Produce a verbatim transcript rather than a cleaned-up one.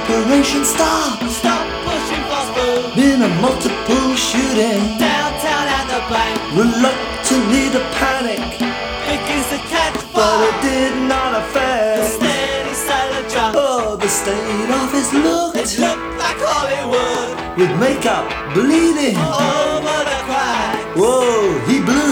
Operation Stop. Stop pushing fast food. Been a multiple shooting. Downtown and the bank. Reluctantly to panic, Begins to catch but fire. it did not The affect steady sailor jump. oh, the state of his It looked looked like Hollywood. with makeup bleeding. Over the crack. Whoa, he blew